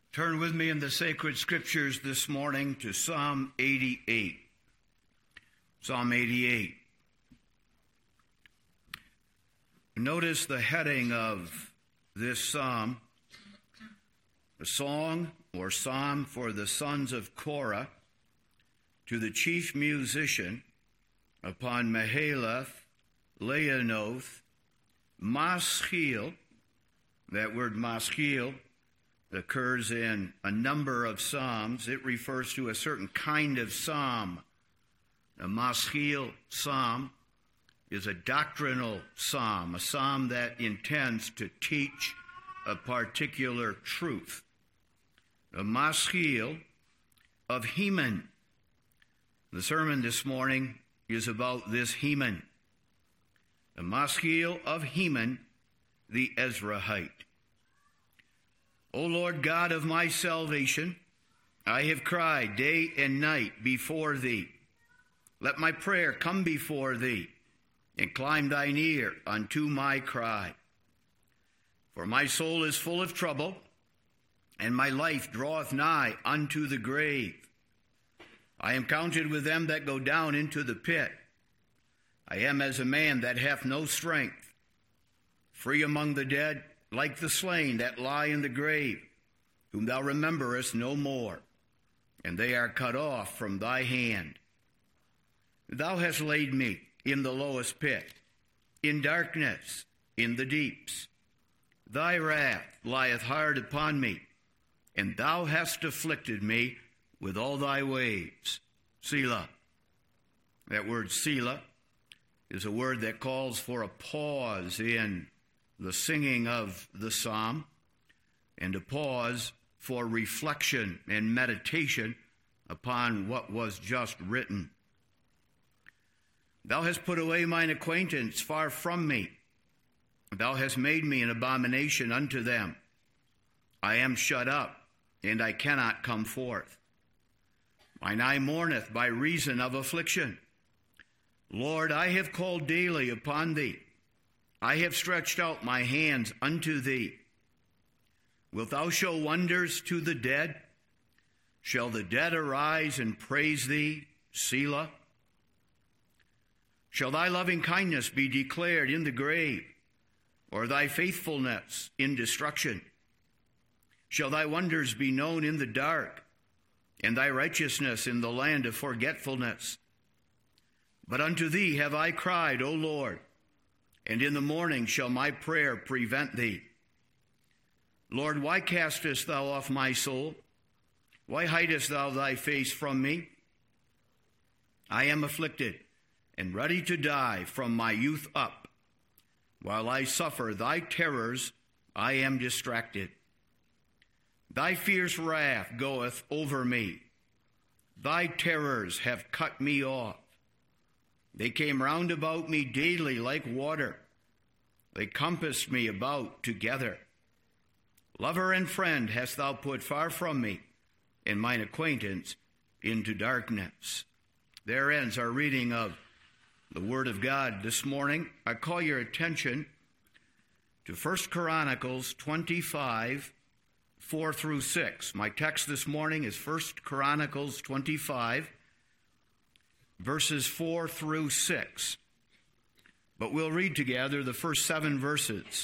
Turn with me in the sacred scriptures this morning to Psalm 88. Psalm 88. Notice the heading of this psalm, a song or psalm for the sons of Korah, to the chief musician, upon Mahalath, Leanoth, Maschil. That word Maschil occurs in a number of psalms. It refers to a certain kind of psalm. A Maschil psalm is a doctrinal psalm, a psalm that intends to teach a particular truth. A Maschil of Heman. The sermon this morning is about this Heman. A Maschil of Heman, the Ezrahite. O Lord God of my salvation, I have cried day and night before thee. Let my prayer come before thee. Incline thine ear unto my cry. For my soul is full of trouble, and my life draweth nigh unto the grave. I am counted with them that go down into the pit. I am as a man that hath no strength, free among the dead, like the slain that lie in the grave, whom thou rememberest no more, and they are cut off from thy hand. Thou hast laid me in the lowest pit, in darkness, in the deeps. Thy wrath lieth hard upon me, and thou hast afflicted me with all thy waves. Selah. That word Selah is a word that calls for a pause in the singing of the psalm, and a pause for reflection and meditation upon what was just written. Thou hast put away mine acquaintance far from me. Thou hast made me an abomination unto them. I am shut up, and I cannot come forth. Mine eye mourneth by reason of affliction. Lord, I have called daily upon thee. I have stretched out my hands unto thee. Wilt thou show wonders to the dead? Shall the dead arise and praise thee, Selah? Shall thy loving kindness be declared in the grave, or thy faithfulness in destruction? Shall thy wonders be known in the dark, and thy righteousness in the land of forgetfulness? But unto thee have I cried, O Lord, and in the morning shall my prayer prevent thee. Lord, why castest thou off my soul? Why hidest thou thy face from me? I am afflicted and ready to die from my youth up. While I suffer thy terrors, I am distracted. Thy fierce wrath goeth over me. Thy terrors have cut me off. They came round about me daily like water. They compassed me about together. Lover and friend hast thou put far from me, and mine acquaintance into darkness. There ends our reading of the Word of God this morning. I call your attention to 1 Chronicles 25, 4 through 6. My text this morning is 1 Chronicles 25, verses 4 through 6. But we'll read together the first 7 verses.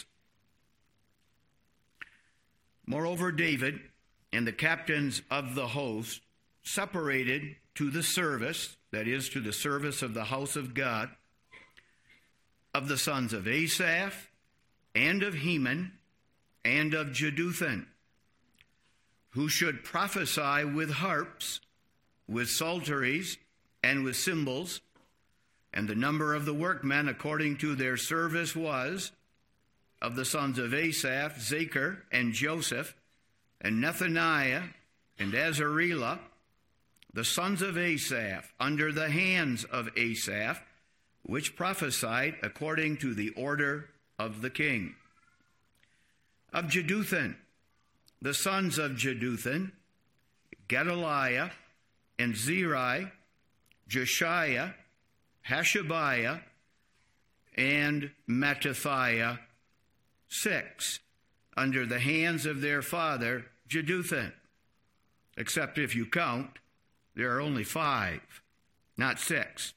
Moreover, David and the captains of the host separated to the service, that is, to the service of the house of God, of the sons of Asaph, and of Heman, and of Jeduthun, who should prophesy with harps, with psalteries, and with cymbals. And the number of the workmen according to their service was, of the sons of Asaph, Zachar, and Joseph, and Nethaniah, and Azarela, the sons of Asaph, under the hands of Asaph, which prophesied according to the order of the king. Of Jeduthun, the sons of Jeduthun, Gedaliah, and Zeri, Jeshiah, Hashabiah, and Mattathiah, 6, under the hands of their father Jeduthun, except if you count, there are only 5, not 6.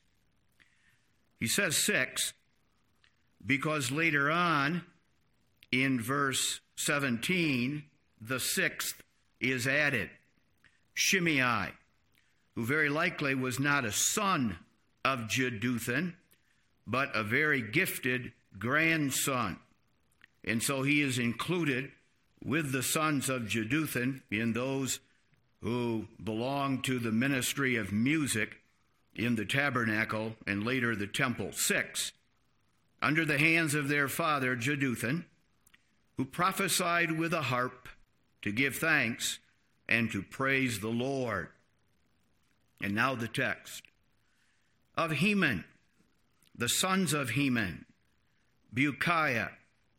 He says 6 because later on in verse 17, the 6th is added, Shimei, who very likely was not a son of Jeduthun, but a very gifted grandson. And so he is included with the sons of Jeduthun in those who belong to the ministry of music in the tabernacle and later the temple. 6, under the hands of their father Jeduthun, who prophesied with a harp to give thanks and to praise the Lord. And now the text. Of Heman, the sons of Heman, Bukiah,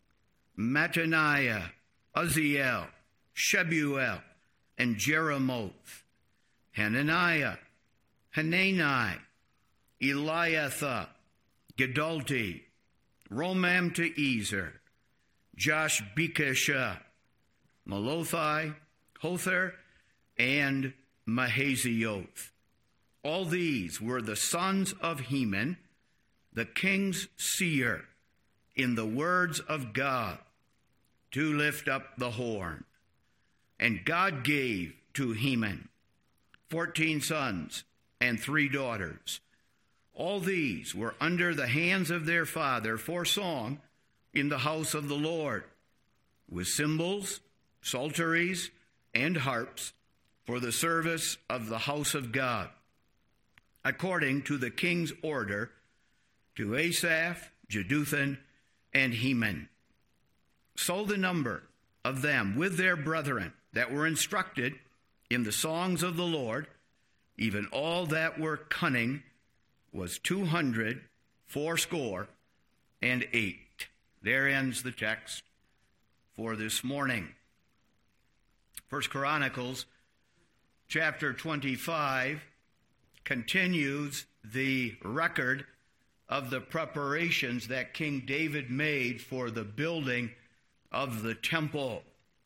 Mattaniah, Uzziel, Shebuel, and Jeremoth, Hananiah, Hanani, Eliathah, Gedalti, Romam to Ezer, Joshbekashah, Malothai, Hother, and Mahazioth. All these were the sons of Heman, the king's seer, in the words of God, to lift up the horn. And God gave to Heman 14 sons and 3 daughters. All these were under the hands of their father for song in the house of the Lord, with cymbals, psalteries, and harps for the service of the house of God, according to the king's order, to Asaph, Jeduthun, and Heman. So the number of them with their brethren that were instructed in the songs of the Lord, even all that were cunning, was 280. There ends the text for this morning. 1 Chronicles chapter 25 continues the record of the preparations that King David made for the building of the temple.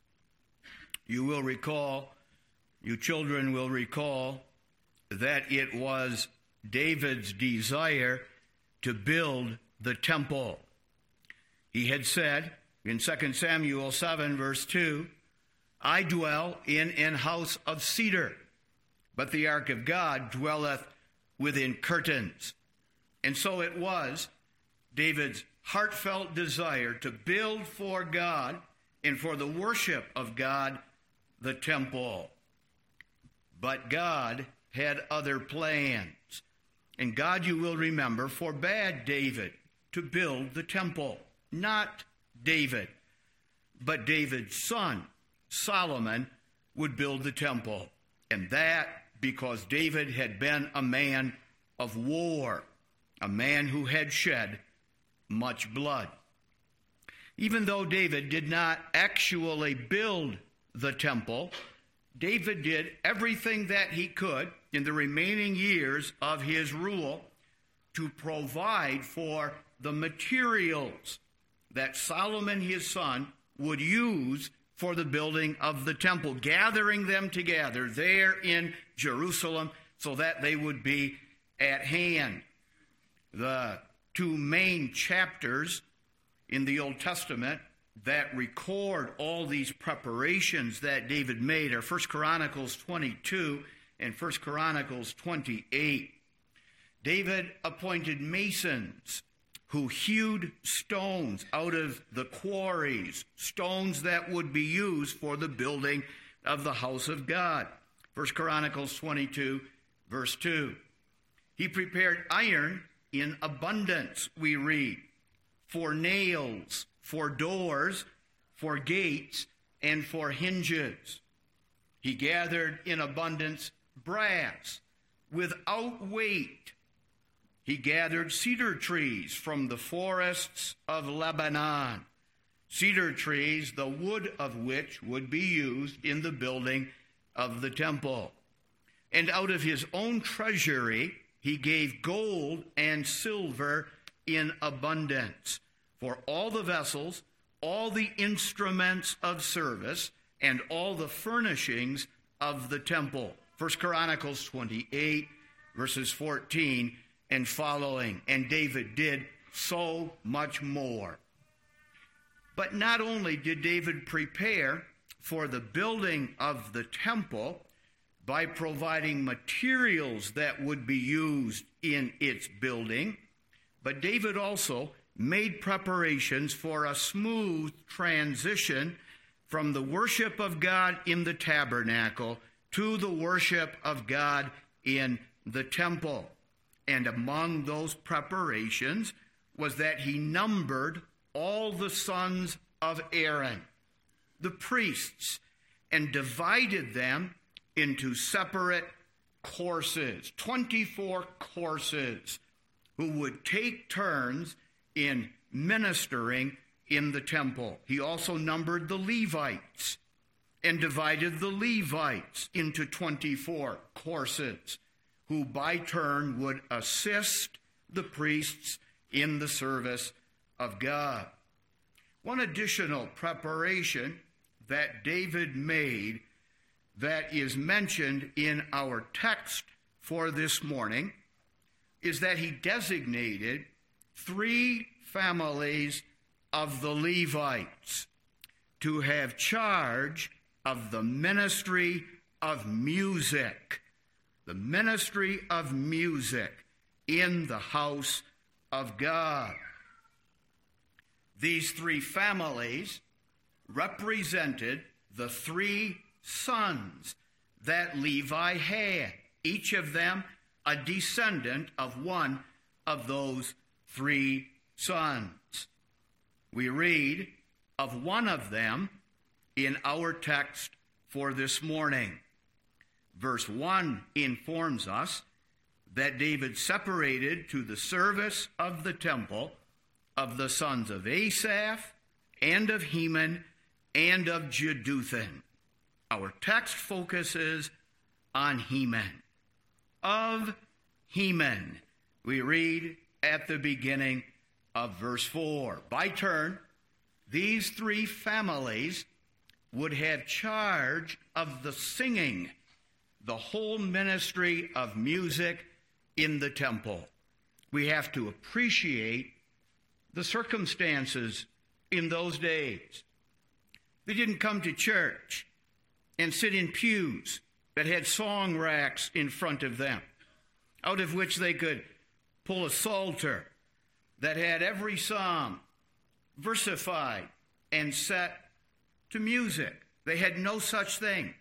You will recall, you children will recall, that it was David's desire to build the temple. He had said in 2 Samuel 7, verse 2, I dwell in an house of cedar, but the ark of God dwelleth within curtains. And so it was David's heartfelt desire to build for God and for the worship of God the temple. But God had other plans. And God, you will remember, forbade David to build the temple. Not David, but David's son, Solomon, would build the temple. And that because David had been a man of war, a man who had shed much blood. Even though David did not actually build the temple, David did everything that he could in the remaining years of his rule to provide for the materials that Solomon, his son, would use for the building of the temple, gathering them together there in Jerusalem so that they would be at hand. The 2 main chapters in the Old Testament that record all these preparations that David made are 1 Chronicles 22 and 1 Chronicles 28. David appointed masons who hewed stones out of the quarries, stones that would be used for the building of the house of God. 1 Chronicles 22, verse 2. He prepared iron in abundance, we read, for nails, for doors, for gates, and for hinges. He gathered in abundance brass without weight. He gathered cedar trees from the forests of Lebanon, cedar trees, the wood of which would be used in the building of the temple. And out of his own treasury, he gave gold and silver in abundance for all the vessels, all the instruments of service, and all the furnishings of the temple. 1 Chronicles 28, verses 14 and following. And David did so much more. But not only did David prepare for the building of the temple by providing materials that would be used in its building, but David also made preparations for a smooth transition from the worship of God in the tabernacle to the worship of God in the temple. And among those preparations was that he numbered all the sons of Aaron, the priests, and divided them into separate courses, 24 courses, who would take turns in ministering in the temple. He also numbered the Levites and divided the Levites into 24 courses, who by turn would assist the priests in the service of God. One additional preparation that David made that is mentioned in our text for this morning is that he designated 3 families of the Levites to have charge of the ministry of music, the ministry of music in the house of God. These 3 families represented the 3 sons that Levi had, each of them a descendant of one of those 3 sons. We read of one of them in our text for this morning. Verse 1 informs us that David separated to the service of the temple of the sons of Asaph and of Heman and of Jeduthun. Our text focuses on Heman. Of Heman, we read at the beginning of verse 4. By turn, these 3 families would have charge of the singing, the whole ministry of music in the temple. We have to appreciate the circumstances in those days. They didn't come to church and sit in pews that had song racks in front of them, out of which they could pull a psalter that had every psalm versified and set to music. They had no such thing.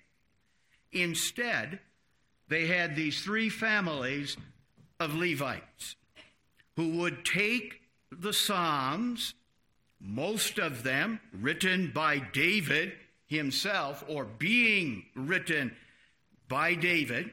Instead, they had these 3 families of Levites who would take the psalms, most of them written by David himself or being written by David,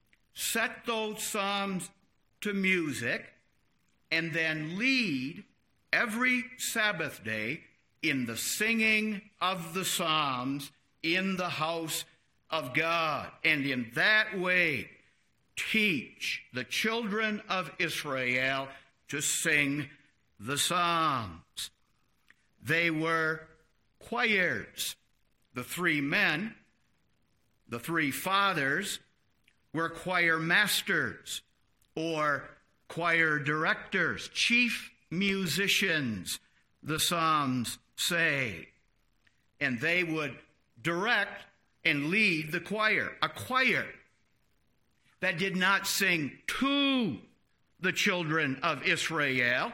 set those psalms to music, and then lead every Sabbath day in the singing of the psalms in the house of God, and in that way teach the children of Israel to sing the psalms. They were choirs. The 3 men, the 3 fathers, were choir masters or choir directors, chief musicians, the Psalms say. And they would direct and lead the choir, a choir that did not sing to the children of Israel,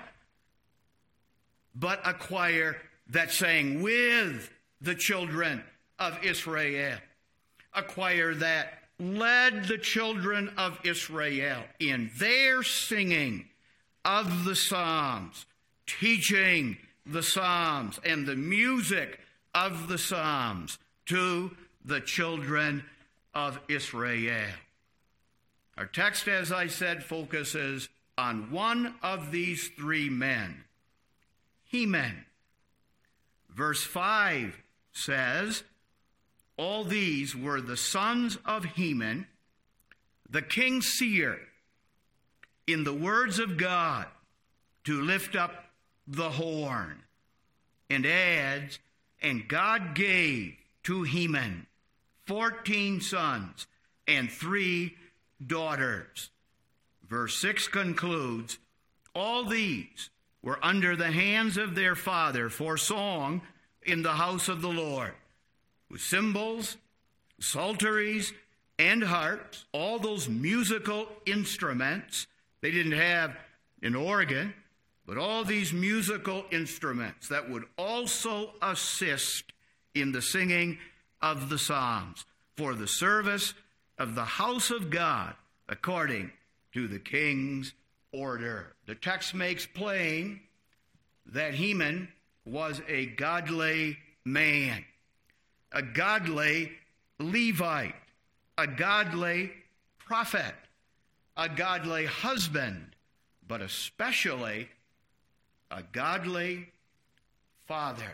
but a choir that sang with the children of Israel, a choir that led the children of Israel in their singing of the Psalms, teaching the Psalms and the music of the Psalms to the children of Israel. Our text, as I said, focuses on one of these 3 men, Heman. Verse 5 says, all these were the sons of Heman, the king's seer, in the words of God, to lift up the horn. And adds, and God gave to Heman, 14 sons and 3 daughters. Verse 6 concludes, all these were under the hands of their father for song in the house of the Lord, with cymbals, psalteries, and harps, all those musical instruments. They didn't have an organ, but all these musical instruments that would also assist in the singing of the psalms for the service of the house of God according to the king's order. The text makes plain that Heman was a godly man, a godly Levite, a godly prophet, a godly husband, but especially a godly father.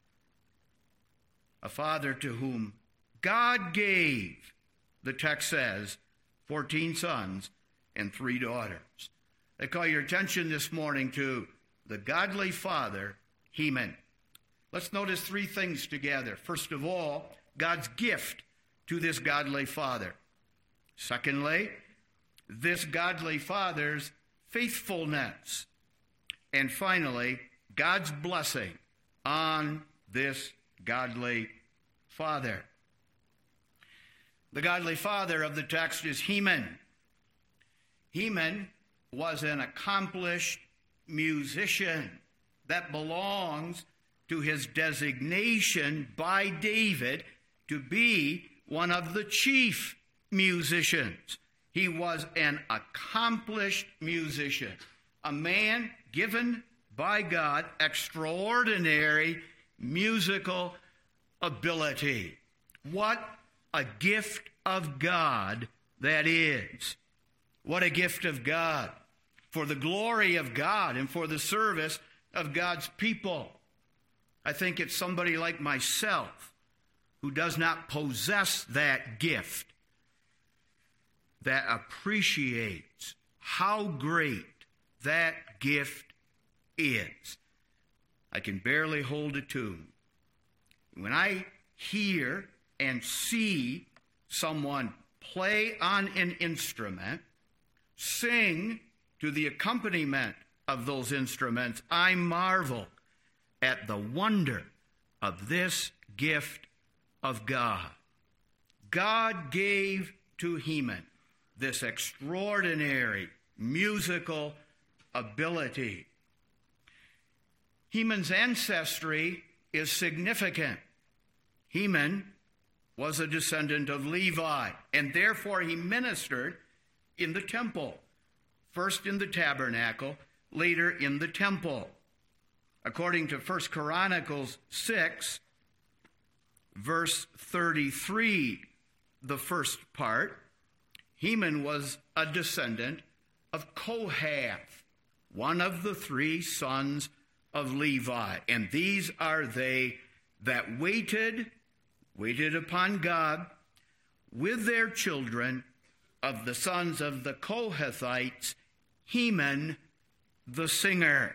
A father to whom God gave, the text says, 14 sons and 3 daughters. I call your attention this morning to the godly father, Heman. Let's notice 3 things together. First of all, God's gift to this godly father. Secondly, this godly father's faithfulness. And finally, God's blessing on this godly father. The godly father of the text is Heman. Heman was an accomplished musician. That belongs to his designation by David to be one of the chief musicians. He was an accomplished musician, a man given by God extraordinary musical ability. What a gift of God that is. What a gift of God for the glory of God and for the service of God's people. I think it's somebody like myself who does not possess that gift that appreciates how great that gift is. I can barely hold a tune. When I hear and see someone play on an instrument, sing to the accompaniment of those instruments, I marvel at the wonder of this gift of God. God gave to Heman this extraordinary musical ability. Heman's ancestry is significant. Heman was a descendant of Levi, and therefore he ministered in the temple, first in the tabernacle, later in the temple. According to 1 Chronicles 6, verse 33, the first part, Heman was a descendant of Kohath, one of the 3 sons of Levi. And these are they that waited upon God with their children of the sons of the Kohathites, Heman the singer.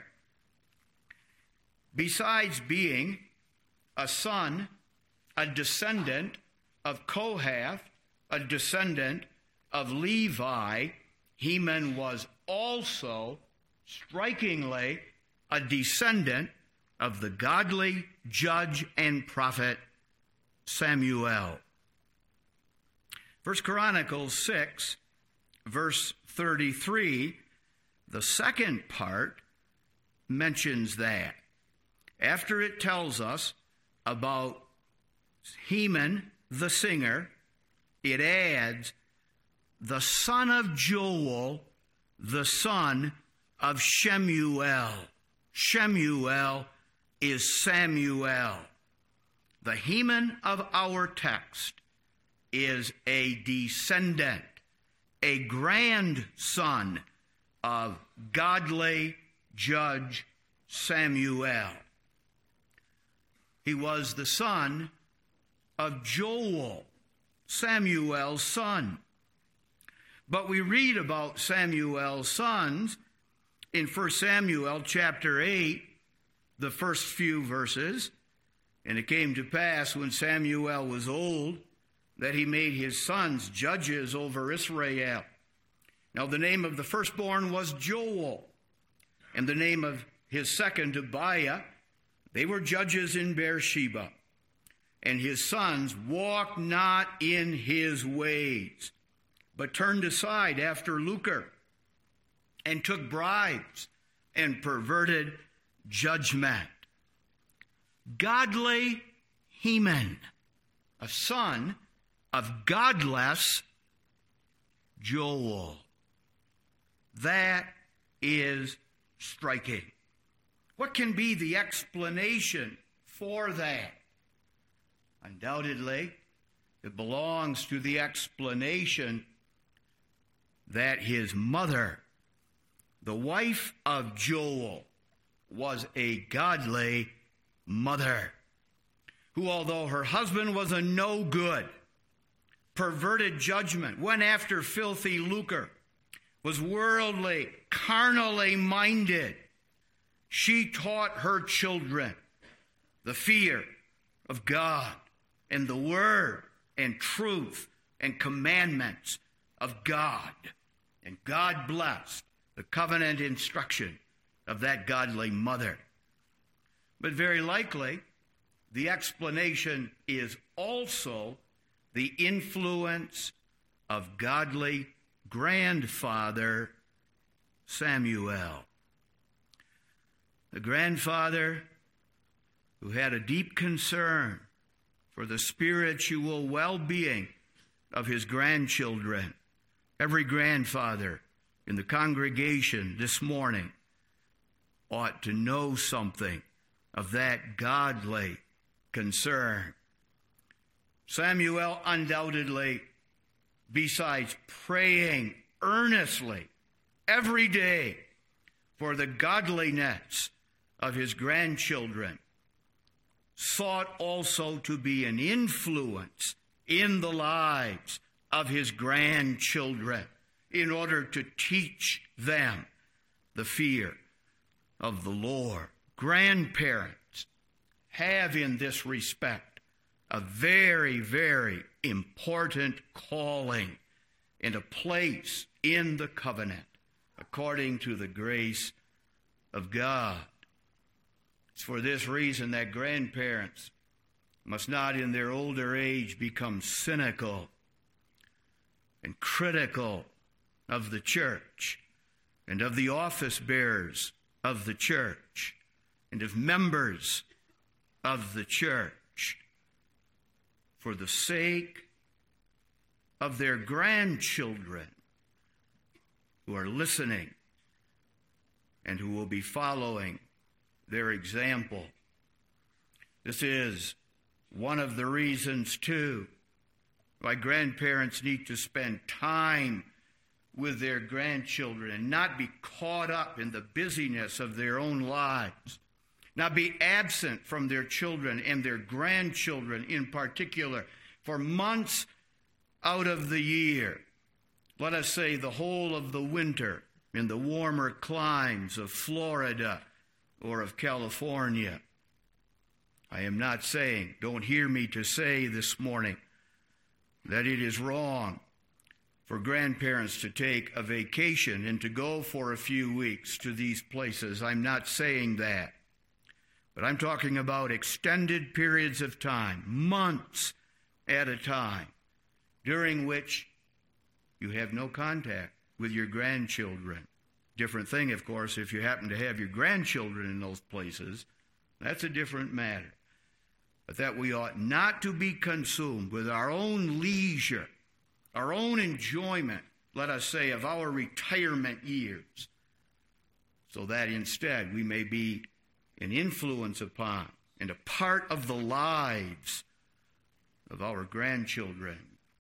Besides being a son, a descendant of Kohath, a descendant of Levi, Heman was also strikingly a descendant of the godly judge and prophet Samuel. 1 Chronicles 6, verse 33, the second part mentions that. After it tells us about Heman the singer, it adds, the son of Joel, the son of Shemuel. Shemuel is Samuel. The Heman of our text is a descendant, a grandson of godly judge Samuel. He was the son of Joel, Samuel's son. But we read about Samuel's sons in 1 Samuel chapter 8, the first few verses, And it came to pass, when Samuel was old, that he made his sons judges over Israel. Now the name of the firstborn was Joel, and the name of his second, Abiah. They were judges in Beersheba. And his sons walked not in his ways, but turned aside after lucre, and took bribes, and perverted judgment. Godly Heman, a son of godless Joel. That is striking. What can be the explanation for that? Undoubtedly, it belongs to the explanation that his mother, the wife of Joel, was a godly mother, who, although her husband was a no good, perverted judgment, went after filthy lucre, was worldly, carnally minded, she taught her children the fear of God and the word and truth and commandments of God. And God blessed the covenant instruction of that godly mother. But very likely, the explanation is also the influence of godly grandfather Samuel. The grandfather who had a deep concern for the spiritual well-being of his grandchildren. Every grandfather in the congregation this morning ought to know something of that godly concern. Samuel undoubtedly, besides praying earnestly every day for the godliness of his grandchildren, sought also to be an influence in the lives of his grandchildren in order to teach them the fear of the Lord. Grandparents have in this respect a very, very important calling and a place in the covenant according to the grace of God. It's for this reason that grandparents must not in their older age become cynical and critical of the church and of the office bearers of the church and of members of the church for the sake of their grandchildren who are listening and who will be following their example. This is one of the reasons, too, why grandparents need to spend time with their grandchildren and not be caught up in the busyness of their own lives, not be absent from their children and their grandchildren in particular for months out of the year. Let us say the whole of the winter in the warmer climes of Florida or of California. I am not saying, don't hear me to say this morning, that it is wrong for grandparents to take a vacation and to go for a few weeks to these places. I'm not saying that. But I'm talking about extended periods of time, months at a time, during which you have no contact with your grandchildren. Different thing, of course, if you happen to have your grandchildren in those places. That's a different matter. But that we ought not to be consumed with our own leisure, our own enjoyment, let us say, of our retirement years, so that instead we may be an influence upon and a part of the lives of our grandchildren.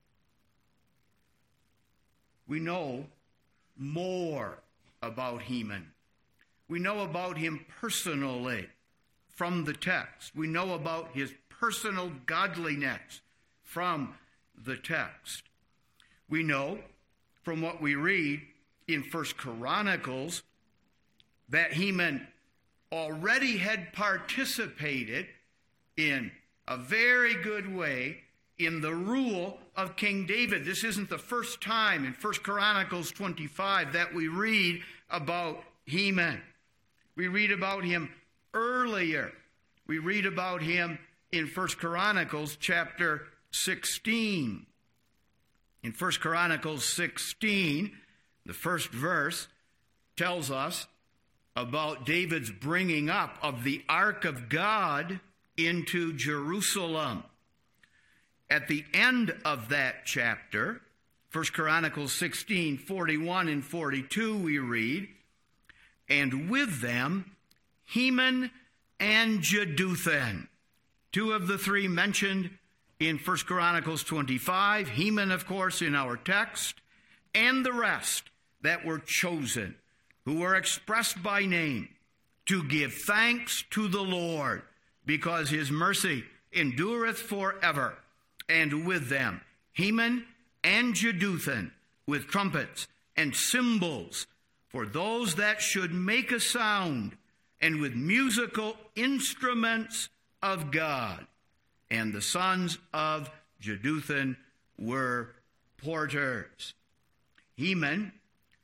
We know more about Heman. We know about him personally from the text. We know about his personal godliness from the text. We know from what we read in 1 Chronicles that Heman already had participated in a very good way in the rule of King David. This isn't the first time in 1 Chronicles 25 that we read about Heman. We read about him earlier. We read about him in 1 Chronicles chapter 16. In 1 Chronicles 16, the first verse tells us about David's bringing up of the ark of God into Jerusalem. At the end of that chapter, 1 Chronicles 16, 41 and 42, we read, "And with them Heman and Jeduthun," two of the three mentioned in 1 Chronicles 25, Heman, of course, in our text, and the rest that were chosen, who were expressed by name, to give thanks to the Lord, because his mercy endureth forever. And with them Heman and Jeduthun, with trumpets and cymbals, for those that should make a sound, and with musical instruments of God. And the sons of Jeduthun were porters. Heman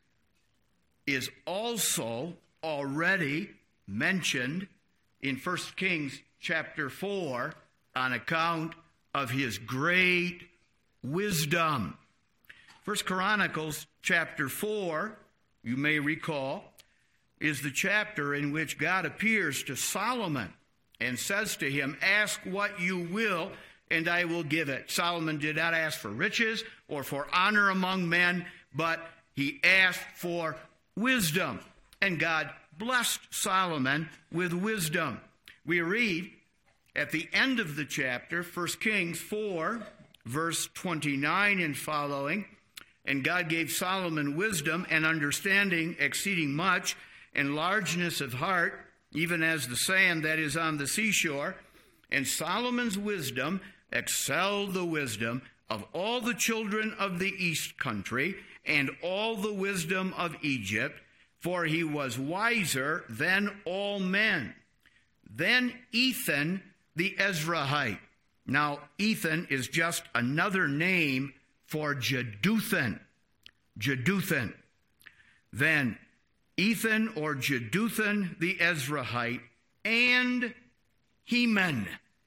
is also already mentioned in 1 Kings chapter 4 on account of his great wisdom. 1 Chronicles chapter 4, you may recall, is the chapter in which God appears to Solomon and says to him, "Ask what you will, and I will give it." Solomon did not ask for riches or for honor among men, but he asked for wisdom. And God blessed Solomon with wisdom. We read at the end of the chapter, 1 Kings 4, verse 29 and following, "And God gave Solomon wisdom and understanding exceeding much, and largeness of heart, even as the sand that is on the seashore. And Solomon's wisdom excelled the wisdom of all the children of the east country, and all the wisdom of Egypt, for he was wiser than all men. Then Ethan the Ezrahite." Now, Ethan is just another name for Jeduthun. Jeduthun. Then Ethan or Jeduthun the Ezrahite and Heman.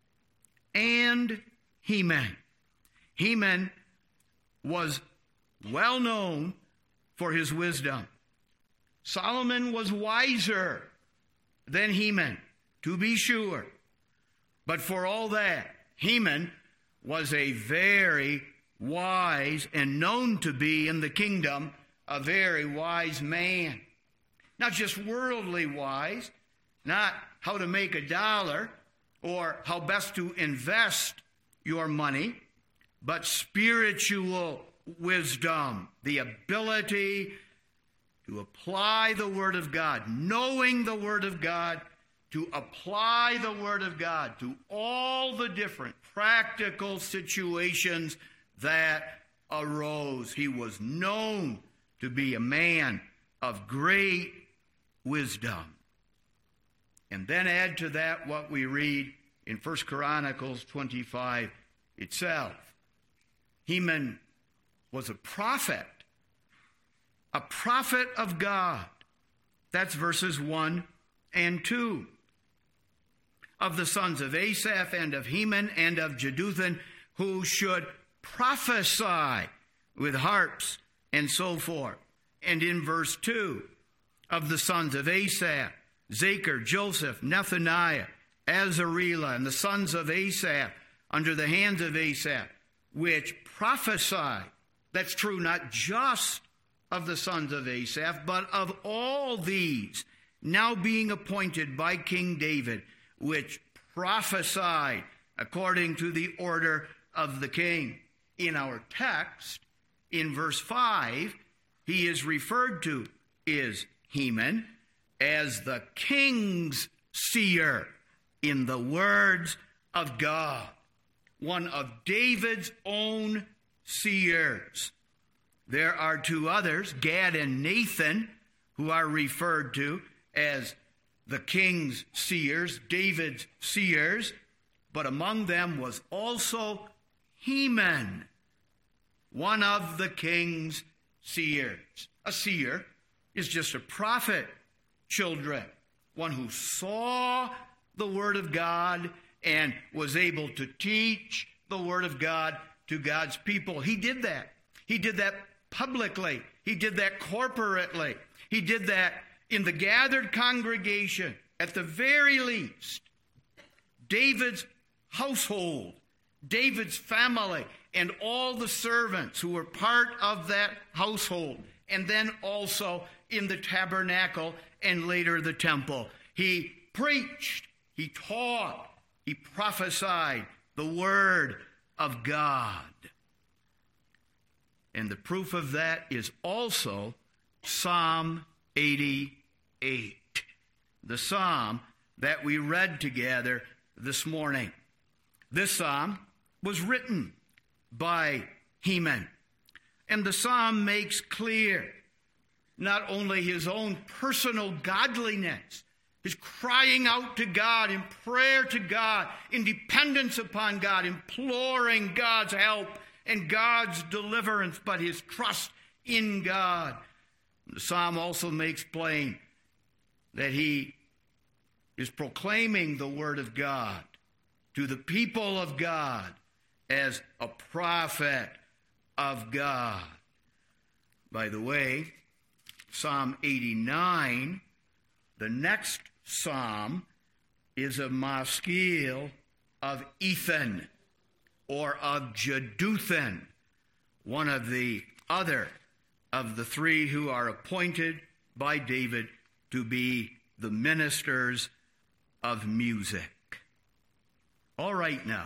And Heman. Heman was well known for his wisdom. Solomon was wiser than Heman, to be sure. But for all that, Heman was a very wise and known to be in the kingdom a very wise man. Not just worldly wise, not how to make a dollar or how best to invest your money, but spiritual wisdom, the ability to apply the Word of God, knowing the Word of God, to apply the Word of God to all the different practical situations that arose. He was known to be a man of great wisdom. And then add to that what we read in 1 Chronicles 25 itself. Heman was a prophet of God. That's verses 1 and 2. Of the sons of Asaph and of Heman and of Jeduthun, who should prophesy with harps and so forth. And in verse 2, of the sons of Asaph, Zachar, Joseph, Nethaniah, Azarela, and the sons of Asaph, under the hands of Asaph, which prophesy. That's true not just of the sons of Asaph, but of all these, now being appointed by King David, which prophesied according to the order of the king. In our text, in verse 5, he is referred to is Heman as the king's seer in the words of God, one of David's own seers. There are two others, Gad and Nathan, who are referred to as the king's seers, David's seers. but among them was also Heman, one of the king's seers. A seer is just a prophet, children, one who saw the word of God and was able to teach the word of God to God's people. He did that. He did that publicly. He did that corporately. He did that in the gathered congregation. At the very least, David's household, David's family, and all the servants who were part of that household, and then also in the tabernacle and later the temple. He preached, he taught, he prophesied the word of God. And the proof of that is also Psalm 88, the psalm that we read together this morning. This psalm was written by Heman, and the psalm makes clear not only his own personal godliness, his crying out to God in prayer to God, in dependence upon God, imploring God's help and God's deliverance, but his trust in God. The psalm also makes plain that he is proclaiming the word of God to the people of God as a prophet of God. By the way, Psalm 89, the next psalm, is a maskil of Ethan or of Jeduthun, one of the other of the three who are appointed by David to be the ministers of music. All right now,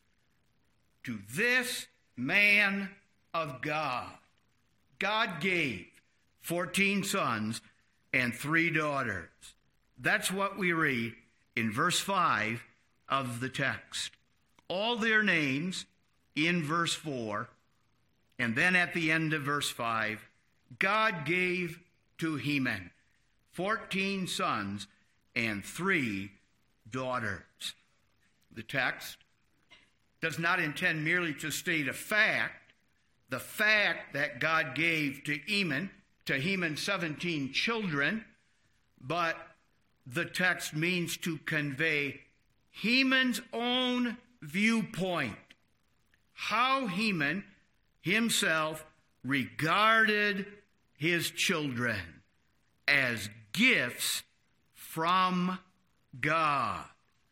to this man of God, God gave 14 sons and 3 daughters. That's what we read in verse 5 of the text. All their names in verse 4, and then at the end of verse 5, God gave to Heman 14 sons and 3 daughters. The text does not intend merely to state a fact, the fact that God gave to Heman 17 children, but the text means to convey Heman's own viewpoint, how Heman himself regarded his children as gifts from God.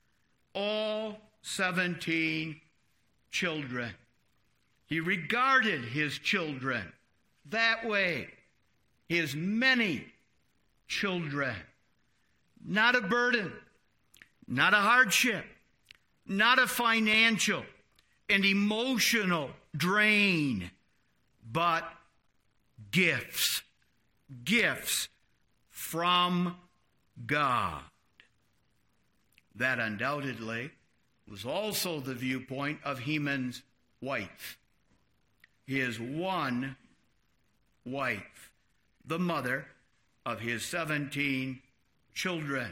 All 17 children. He regarded his children that way. His many children. Not a burden, not a hardship, not a financial and emotional drain, but gifts. Gifts from God. That undoubtedly was also the viewpoint of Heman's wife. His one wife, the mother of his 17 children.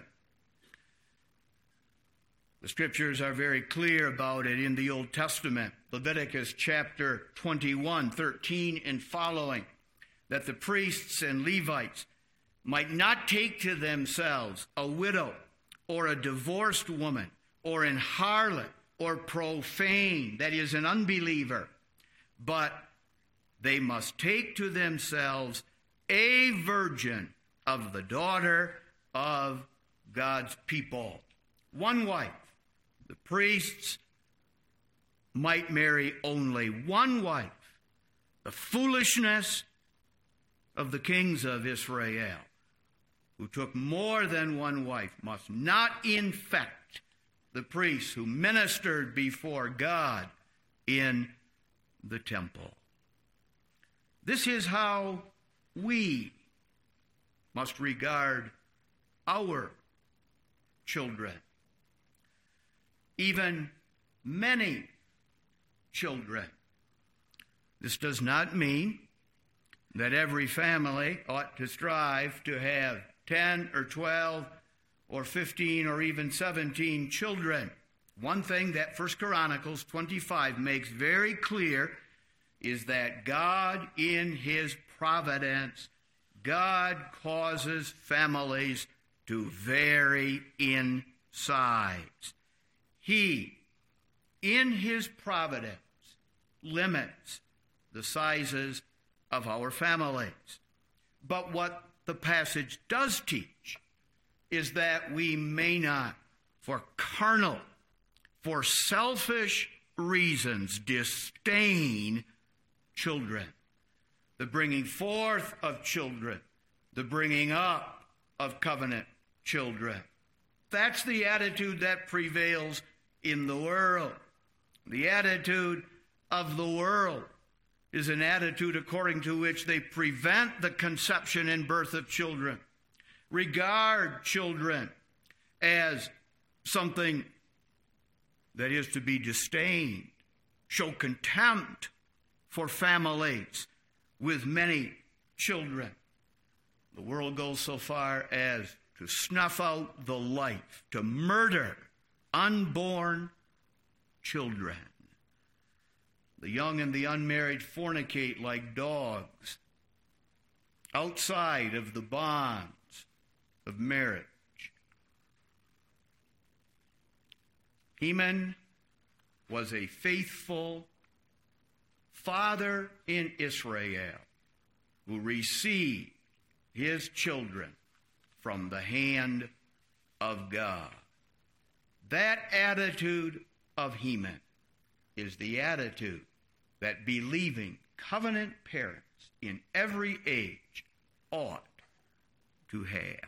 The scriptures are very clear about it in the Old Testament. Leviticus chapter 21, 13 and following, that the priests and Levites might not take to themselves a widow or a divorced woman or an harlot or profane, that is an unbeliever, but they must take to themselves a virgin of the daughter of God's people. One wife. The priests might marry only one wife. The foolishness of the kings of Israel, who took more than one wife, must not infect the priests who ministered before God in the temple. This is how we must regard our children. Even many children. This does not mean that every family ought to strive to have 10 or 12 or 15 or even 17 children. One thing that 1 Chronicles 25 makes very clear is that God, in his providence, God causes families to vary in size. He, in his providence, limits the sizes of our families. But what the passage does teach is that we may not, for carnal, for selfish reasons, disdain children. The bringing forth of children, the bringing up of covenant children. That's the attitude that prevails in the world. The attitude of the world is an attitude according to which they prevent the conception and birth of children, regard children as something that is to be disdained, show contempt for families with many children. The world goes so far as to snuff out the life, to murder unborn children. The young and the unmarried fornicate like dogs outside of the bonds of marriage. Heman was a faithful father in Israel who received his children from the hand of God. That attitude of Heman is the attitude that believing covenant parents in every age ought to have.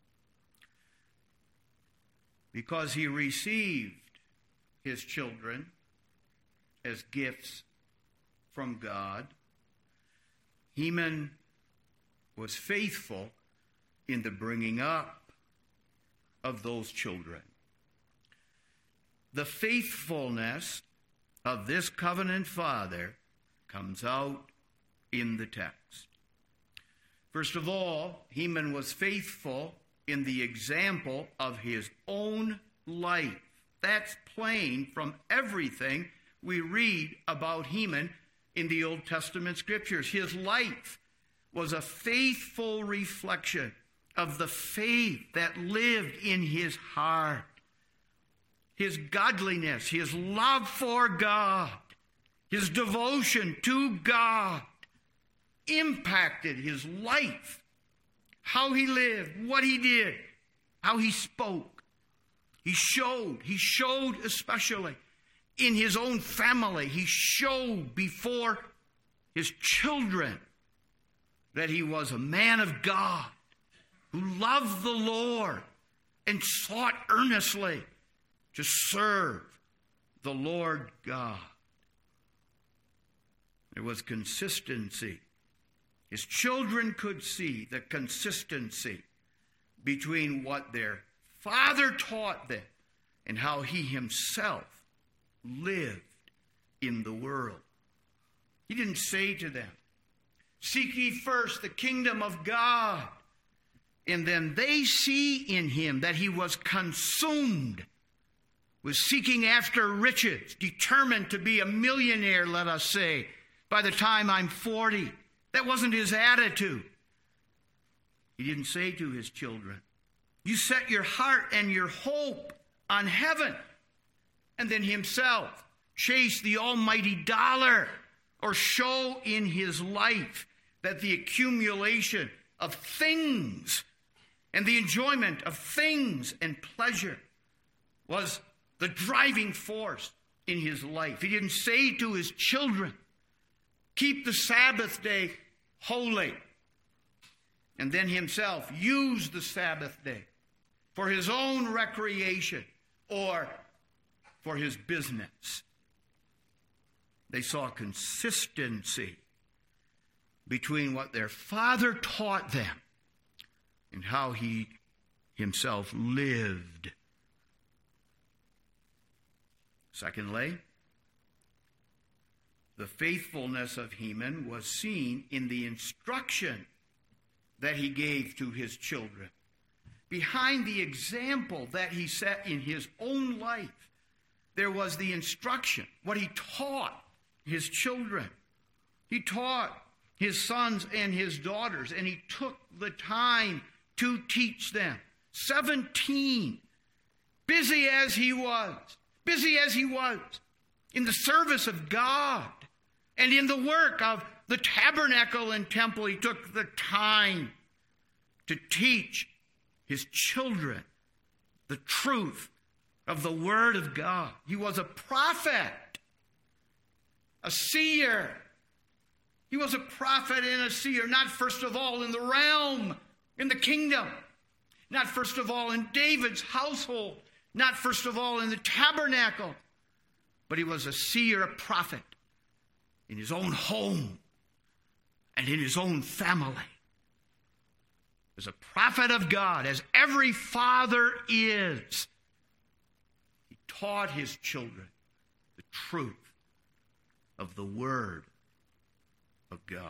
Because he received his children as gifts from God, Heman was faithful in the bringing up of those children. The faithfulness of this covenant father comes out in the text. First of all, Heman was faithful in the example of his own life. That's plain from everything we read about Heman in the Old Testament scriptures. His life was a faithful reflection of the faith that lived in his heart. His godliness, his love for God, his devotion to God impacted his life. How he lived, what he did, how he spoke. He showed especially in his own family. He showed before his children that he was a man of God who loved the Lord and sought earnestly to serve the Lord God. There was consistency. His children could see the consistency between what their father taught them and how he himself lived in the world. He didn't say to them, "Seek ye first the kingdom of God." And then they see in him that he was consumed with seeking after riches, determined to be a millionaire, let us say, by the time I'm 40. That wasn't his attitude. He didn't say to his children, "You set your heart and your hope on heaven," and then himself chase the almighty dollar, or show in his life that the accumulation of things and the enjoyment of things and pleasure was the driving force in his life. He didn't say to his children, "Keep the Sabbath day holy," and then himself use the Sabbath day for his own recreation or for his business. They saw consistency between what their father taught them and how he himself lived. Secondly, the faithfulness of Heman was seen in the instruction that he gave to his children. Behind the example that he set in his own life there was the instruction, what he taught his children. He taught his sons and his daughters, and he took the time to teach them. 17, busy as he was in the service of God and in the work of the tabernacle and temple, he took the time to teach his children the truth of the Word of God. He was a prophet, a seer. He was a prophet and a seer, not first of all in the realm, in the kingdom, not first of all in David's household, not first of all in the tabernacle, but he was a seer, a prophet in his own home and in his own family. As a prophet of God, as every father is, he taught his children the truth of the Word of God.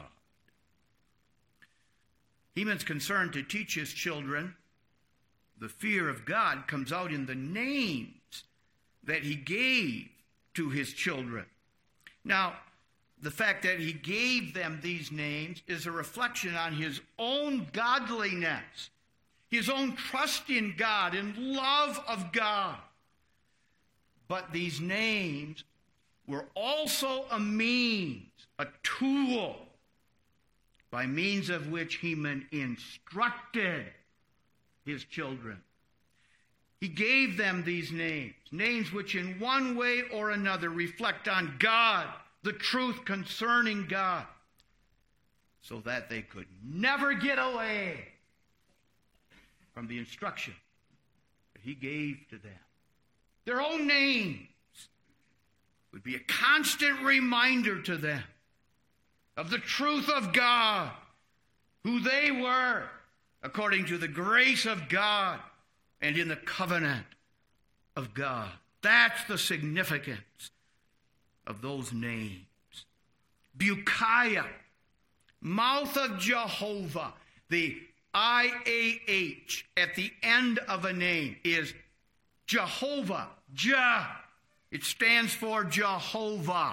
Heman's concern to teach his children the fear of God comes out in the names that he gave to his children. Now, the fact that he gave them these names is a reflection on his own godliness, his own trust in God and love of God. But these names were also a means, a tool, by means of which Heman instructed his children. He gave them these names which in one way or another reflect on God, the truth concerning God, so that they could never get away from the instruction that he gave to them. Their own names would be a constant reminder to them of the truth of God, who they were according to the grace of God and in the covenant of God. That's the significance of those names. Bukiah, mouth of Jehovah. The IAH at the end of a name is Jehovah. It stands for Jehovah.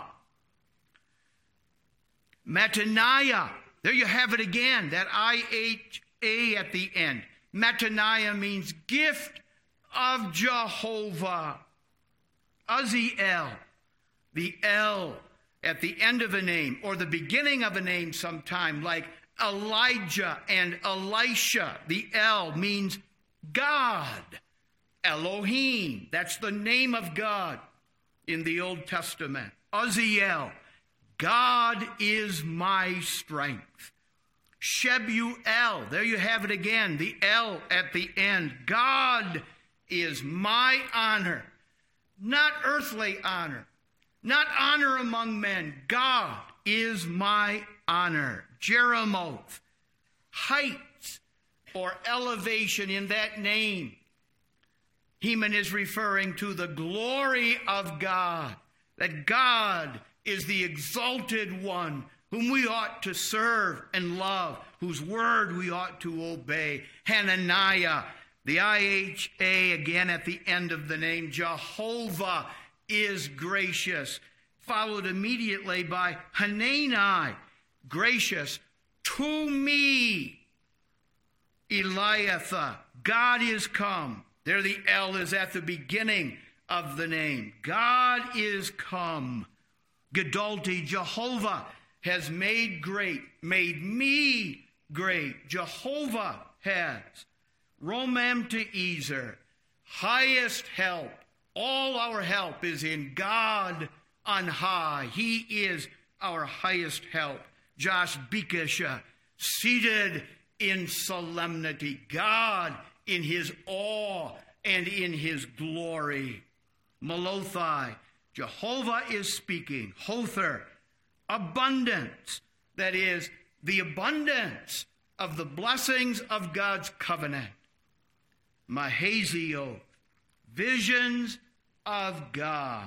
Mattaniah, there you have it again, that IHA at the end. Mattaniah means gift of Jehovah. Uzziel, the L at the end of a name, or the beginning of a name sometime, like Elijah and Elisha. The L means God. Elohim, that's the name of God in the Old Testament. Uzziel, God is my strength. Shebuel, there you have it again, the L at the end. God is my honor, not earthly honor, not honor among men. God is my honor. Jeremoth, heights or elevation in that name. Heman is referring to the glory of God, that God is the exalted one whom we ought to serve and love, whose word we ought to obey. Hananiah, the IHA again at the end of the name. Jehovah is gracious, followed immediately by Hanani, gracious to me. Eliathah, God is come. There the L is at the beginning of the name. God is come. Gedalti, Jehovah has made great, made me great. Jehovah has. Romam to Ezer, highest help. All our help is in God on high. He is our highest help. Josh Bekisha, seated in solemnity. God in his awe and in his glory. Malothai, Jehovah is speaking. Hother, abundance. That is, the abundance of the blessings of God's covenant. Mahazio, visions of God.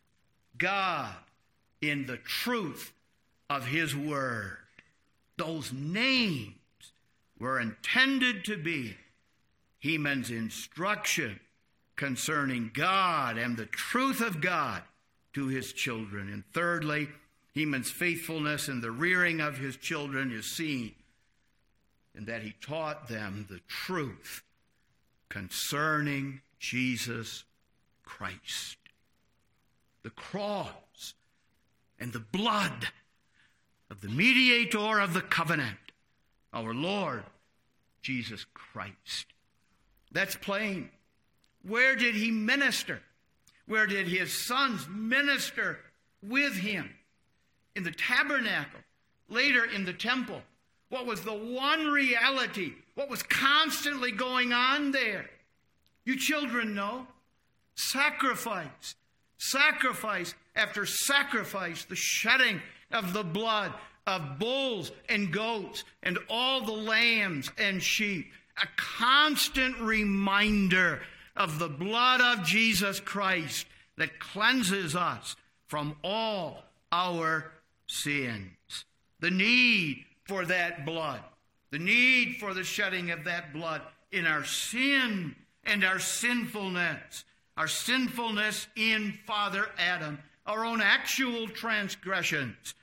God in the truth of his word. Those names were intended to be Heman's instruction concerning God and the truth of God to his children. And thirdly, Heman's faithfulness in the rearing of his children is seen in that he taught them the truth concerning Jesus Christ, the cross and the blood of the mediator of the covenant, our Lord Jesus Christ. That's plain. Where did he minister? Where did his sons minister with him? In the tabernacle, later in the temple. What was the one reality? What was constantly going on there? You children know. Sacrifice. Sacrifice after sacrifice. The shedding of the blood of bulls and goats and all the lambs and sheep. A constant reminder of the blood of Jesus Christ that cleanses us from all our sins. The need for that blood. The need for the shedding of that blood in our sin and our sinfulness. Our sinfulness in Father Adam. Our own actual transgressions.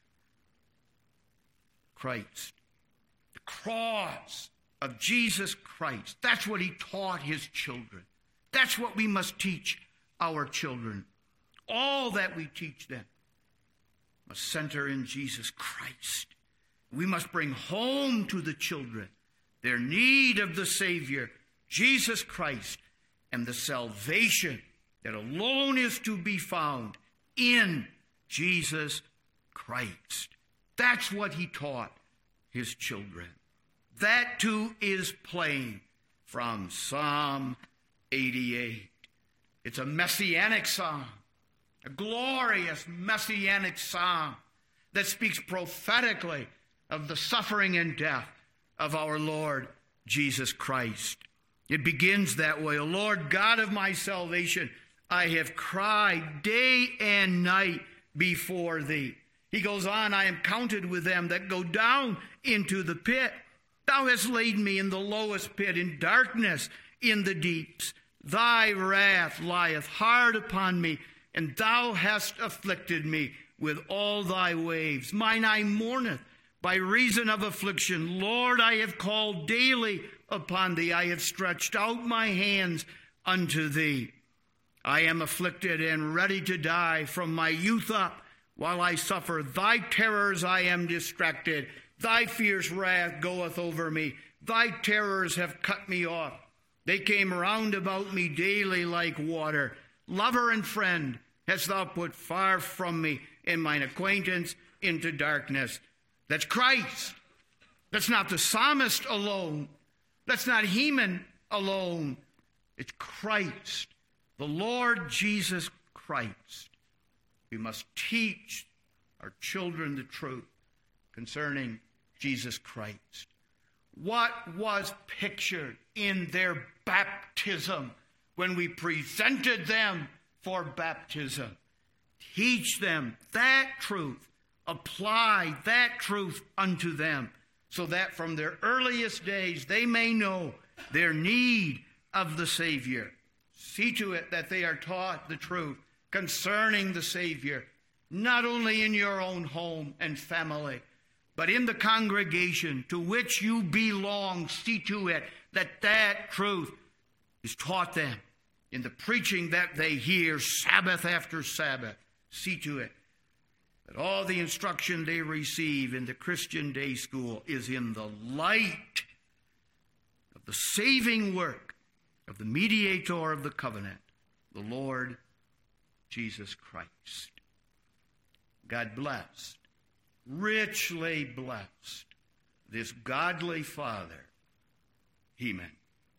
Christ. The cross of Jesus Christ. That's what he taught his children. That's what we must teach our children. All that we teach them must center in Jesus Christ. We must bring home to the children their need of the Savior, Jesus Christ, and the salvation that alone is to be found in Jesus Christ. That's what he taught his children. That too is plain from Psalm 88. It's a messianic psalm, a glorious messianic psalm that speaks prophetically of the suffering and death of our Lord Jesus Christ. It begins that way. O Lord God of my salvation, I have cried day and night before thee. He goes on, I am counted with them that go down into the pit. Thou hast laid me in the lowest pit, in darkness, in the deeps. Thy wrath lieth hard upon me, and thou hast afflicted me with all thy waves. Mine eye mourneth by reason of affliction. Lord, I have called daily upon thee. I have stretched out my hands unto thee. I am afflicted and ready to die from my youth up. While I suffer thy terrors, I am distracted. Thy fierce wrath goeth over me. Thy terrors have cut me off. They came round about me daily like water. Lover and friend hast thou put far from me, and mine acquaintance into darkness. That's Christ. That's not the psalmist alone. That's not Heman alone. It's Christ, the Lord Jesus Christ. We must teach our children the truth concerning Jesus Christ. What was pictured in their baptism when we presented them for baptism? Teach them that truth. Apply that truth unto them so that from their earliest days they may know their need of the Savior. See to it that they are taught the truth concerning the Savior, not only in your own home and family, but in the congregation to which you belong. See to it that that truth is taught them in the preaching that they hear Sabbath after Sabbath. See to it that all the instruction they receive in the Christian day school is in the light of the saving work of the mediator of the covenant, the Lord Jesus Christ. God blessed, richly blessed, this godly father, Heman.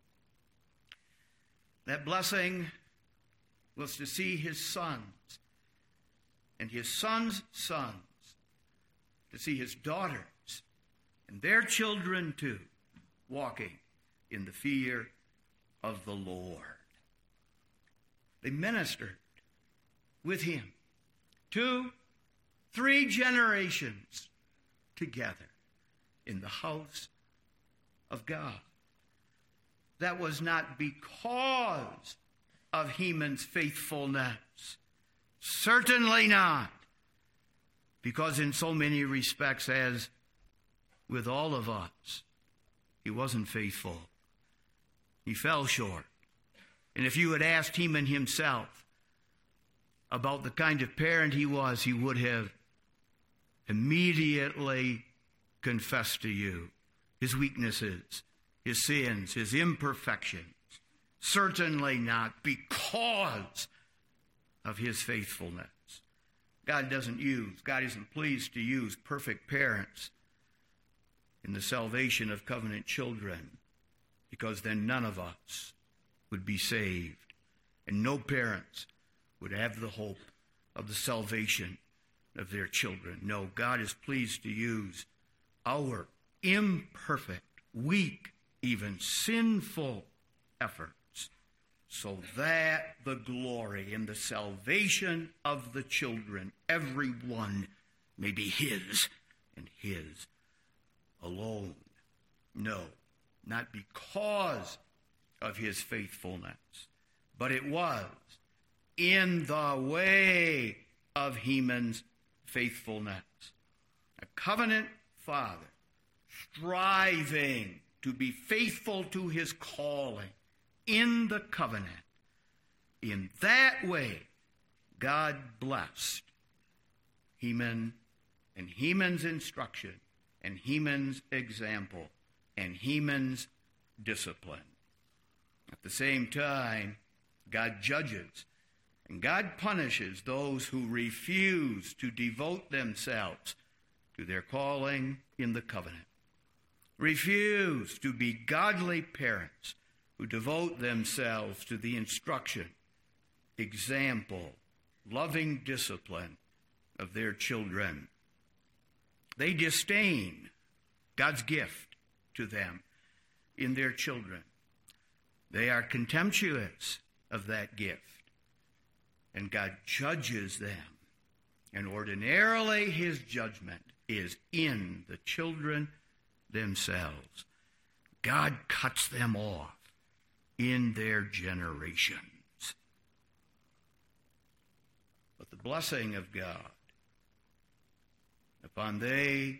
That blessing was to see his sons and his sons' sons, to see his daughters and their children too, walking in the fear of the Lord. They ministered with him 2, 3 generations together in the house of God. That was not because of Heman's faithfulness? Certainly not. Because in so many respects, as with all of us, he wasn't faithful. He fell short. And if you had asked Heman himself about the kind of parent he was, he would have immediately confessed to you his weaknesses, his sins, his imperfections. Certainly not because of his faithfulness. God isn't pleased to use perfect parents in the salvation of covenant children, because then none of us would be saved, and no parents would have the hope of the salvation of their children. No, God is pleased to use our imperfect, weak, even sinful efforts, so that the glory and the salvation of the children, every one, may be his and his alone. No, not because of his faithfulness, but it was in the way of Heman's faithfulness. A covenant father striving to be faithful to his calling in the covenant. In that way, God blessed Heman and Heman's instruction and Heman's example and Heman's discipline. At the same time, God judges and God punishes those who refuse to devote themselves to their calling in the covenant. Refuse to be godly parents who devote themselves to the instruction, example, loving discipline of their children. They disdain God's gift to them in their children. They are contemptuous of that gift, and God judges them. And ordinarily his judgment is in the children themselves. God cuts them off in their generations. But the blessing of God upon they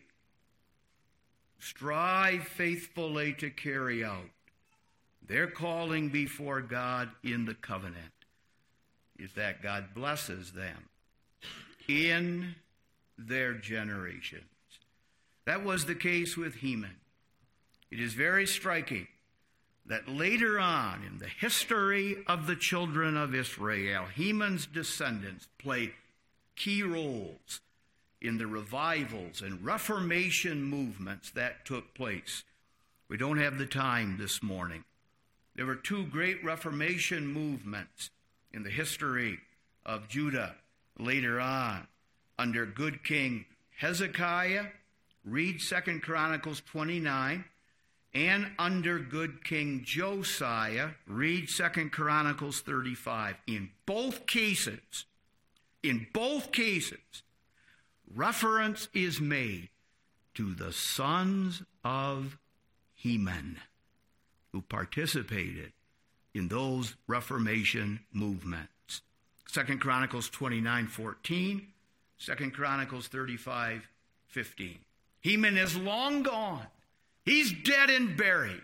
strive faithfully to carry out their calling before God in the covenant is that God blesses them in their generations. That was the case with Heman. It is very striking that later on in the history of the children of Israel, Heman's descendants played key roles in the revivals and Reformation movements that took place. We don't have the time this morning. There were two great Reformation movements in the history of Judah later on. Under good King Hezekiah, read 2 Chronicles 29, and under good King Josiah, read 2 Chronicles 35. In both cases, reference is made to the sons of Heman who participated in those Reformation movements. 2 Chronicles 29:14, 2 Chronicles 35:15. Heman is long gone. He's dead and buried.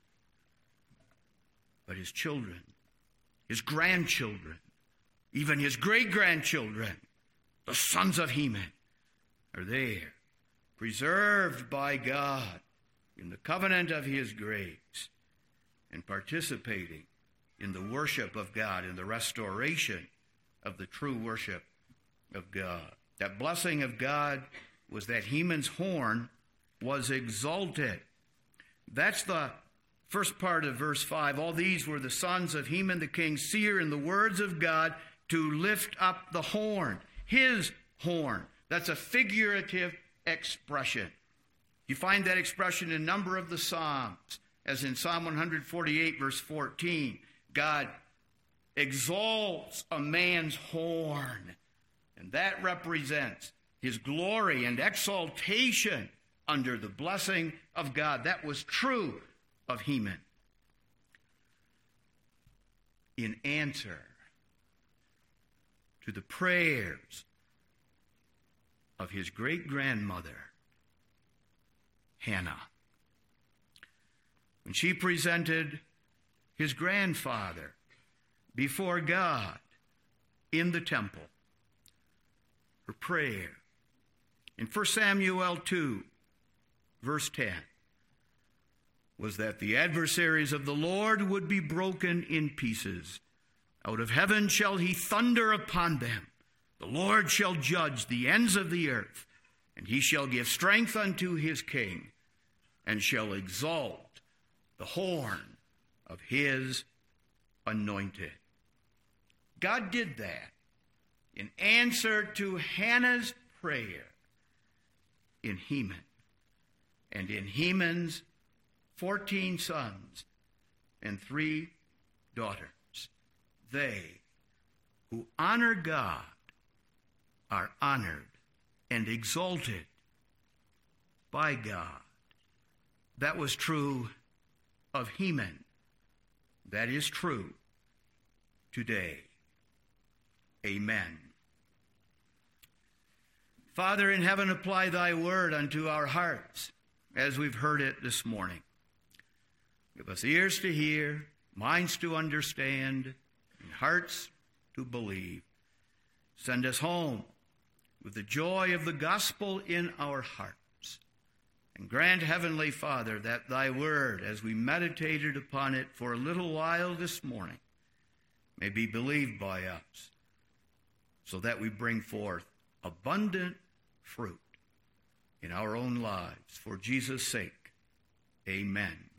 But his children, his grandchildren, even his great-grandchildren, the sons of Heman, are there, preserved by God in the covenant of his grace and participating in the worship of God, in the restoration of the true worship of God. That blessing of God was that Heman's horn was exalted. That's the first part of verse 5. All these were the sons of Heman the king's seer in the words of God to lift up the horn. His horn. That's a figurative expression. You find that expression in a number of the Psalms, as in Psalm 148, verse 14. God exalts a man's horn, and that represents his glory and exaltation under the blessing of God. That was true of Heman. in answer to the prayers of his great-grandmother, Hannah. When she presented his grandfather before God in the temple, her prayer in 1 Samuel 2, verse 10, was that the adversaries of the Lord would be broken in pieces. Out of heaven shall he thunder upon them. The Lord shall judge the ends of the earth, and he shall give strength unto his king, and shall exalt the horn of his anointed. God did that in answer to Hannah's prayer in Heman. And in Heman's 14 sons and 3 daughters, they who honor God are honored and exalted by God. That was true of Heman. That is true today. Amen. Father in heaven, apply thy word unto our hearts as we've heard it this morning. Give us ears to hear, minds to understand, and hearts to believe. Send us home with the joy of the gospel in our hearts. And grant, Heavenly Father, that thy word, as we meditated upon it for a little while this morning, may be believed by us, so that we bring forth abundant fruit in our own lives. For Jesus' sake, amen.